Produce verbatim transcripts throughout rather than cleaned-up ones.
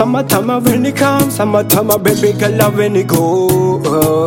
Summertime when it comes, summertime baby girl when it go.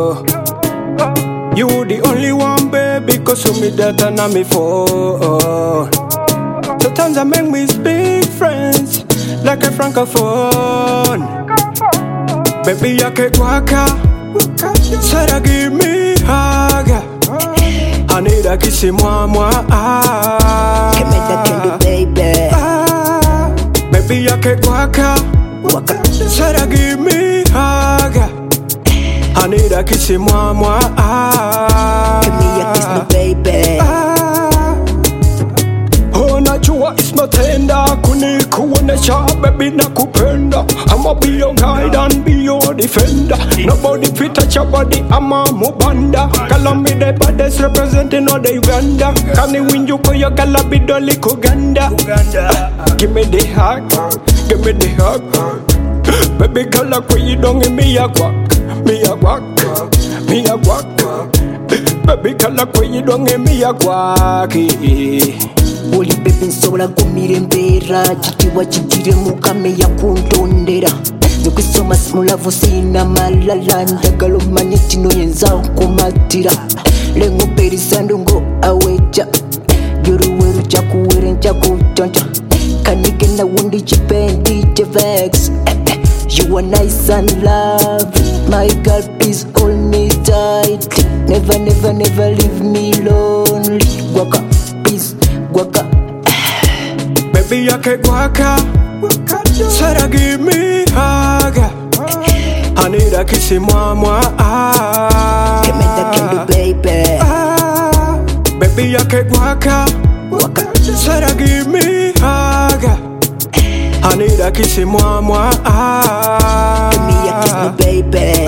You the only one baby, cause you me that and I'm me for. Sometimes I make me speak French like a francophone. Baby I can't walk out, said I give me hug. I need a kiss in moi, moi. Give me that candle, baby. Ah, baby, I can't walk out. Said I give me hug. I need a kiss in moi, moi. Give me a kiss, no baby. Ah, oh, najua is my tender. Kuni kuonesha, baby, nakupenda. I'ma be your guide and be your defender. Nobody fit touch your body, I'm a mubanda. Call me the baddest representing all the Uganda. Can you win you for your gala be dolly Kuganda? Uh, give me the hug, give me the hug. Baby girl, like when you don't give me a quack, me a quack, me a quack. Baby girl, like when you don't give me a quack. Oli baby nsobola kumirembera chitiwa chitire mukame ya kuntondera nyokusoma simulavu sina malala ndagala omanye kino yenza okumatira lengo perisa ndongo aweja yoruweru chakuwere nchakuchoncha kanigenda wundi chipendi chevex. You are nice and lovely, my girl, please hold me tight. Never, never, never leave me lonely. Waka, please, waka. Baby, I can't waka. Said I give me hug. I need a kiss in moi, moi. Give me that candle, baby. Ah, baby, I can't waka. Said I give me hug. I need a kiss in moi, moi. Give me a kiss, no baby.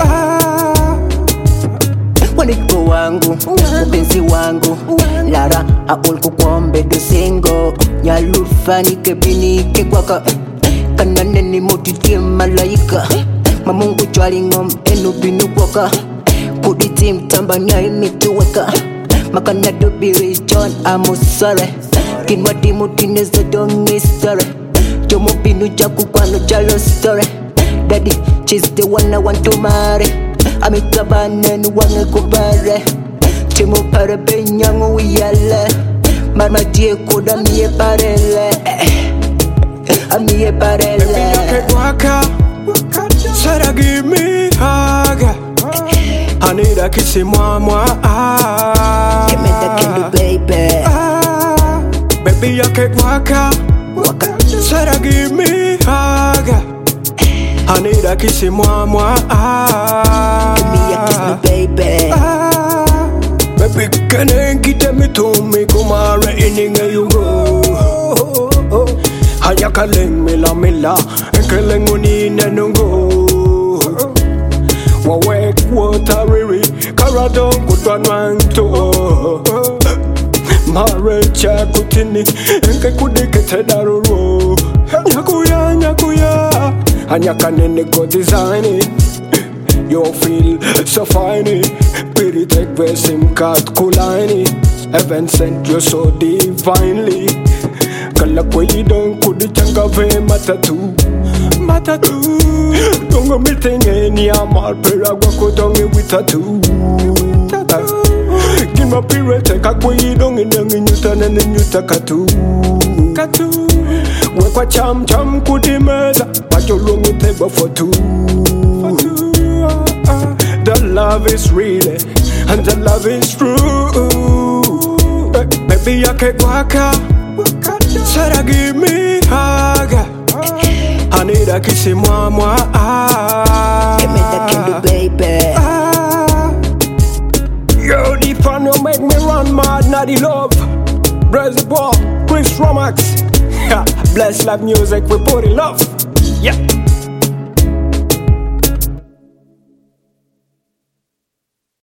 Waniko wangu, mpenzi wangu, Lara aul kukwombe dosengo. Nyalufani kebinike kwaka, kanane ni motitie malaika. Mamungu chwali ngom enu binu kwaka, kuditi mtamba nyai mituweka. Makana dobiri John amusare, kinwa timu tineze dongi sare. Jomo pinu chaku kwano chalo story. Daddy, she's the one I want to marry. Amikabane ni wange kubare. Chimo pare benyangu wiyale. Mama die koda miye parele. Amiye parele. Baby, I can't waka. Said I give me hug. I need a kiss in moi, moi. Give me that candle, baby. Ah, baby, I can't waka. Said I give me hug. I need a kiss in moi, moi. Give me a kiss, no baby. Ah, baby, can you get me to me? Come on, anywhere you go. Haya kaleng mila mila, kaleng uni nenungo. Wawek wateriri, karadon kutwanwanto. Marecha kutini, enke kudikete daruro. Nyakuya, nyakuya, anyaka nene go design it. You feel so fine, pretty take the SIM card kulani. Heaven sent you so divinely. Kala kwe don't kudi changa ve matatu, matatu. Dongo meeting any amal pera wako donge with tattoo. Give my period take a kwe don't in the nyuta nene nyuta katu, katu. Wekwa cham cham kudi meza, but you long it table for two. The love is real and the love is true. Baby, I can't waka. Said I give me hug. I need a kiss in moi, moi. Give me that candle, baby. Ah, yo, the fun you make me run mad, not the love. Praise the ball, Chris Romax. Bless live music, we put in love. Yeah.